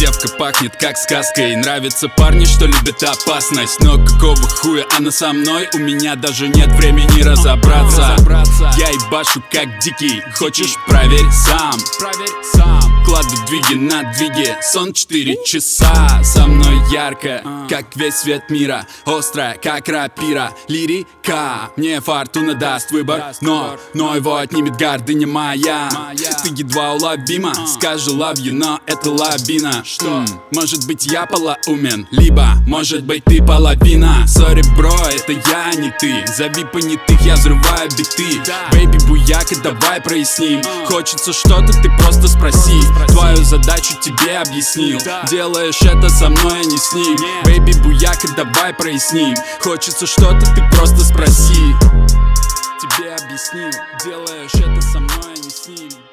девка пахнет как сказкой. Нравятся парни, что любят опасность. Но какого хуя она со мной? У меня даже нет времени разобраться. Я ебашу как дикий, хочешь проверь сам. Кладу двиги на двиги, сон 4 часа. Со мной ярко, как весь свет мира. Острая, как рапира, лирика. Мне фортуна даст выбор, но его отнимет гордыня моя. Ты едва уловима, скажу love you, но это лавина. Может быть я полуумен, либо может быть ты половина. Сори, бро, это я, не ты. Зови понятых, я взрываю биты. Бэйби, буяка, давай проясним. Хочется что-то, ты просто спроси. Твою задачу тебе объяснил. Делаешь это со мной, а не с ним. Бэйби, буяка, давай проясним. Хочется что-то, ты просто спроси. Тебе объяснил. Делаешь это со мной, а не с ним.